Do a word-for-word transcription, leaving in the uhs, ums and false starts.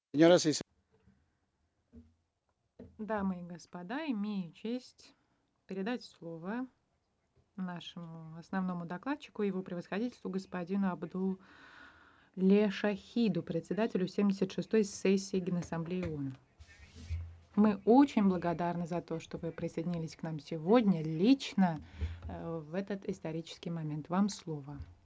Señoras y Дамы и господа, имею честь передать слово нашему основному докладчику, его превосходительству господину Абдул-Ле Шахиду, председателю семьдесят шестой сессии Генассамблеи ООН. Мы очень благодарны за то, что вы присоединились к нам сегодня лично э, в этот исторический момент. Вам слово.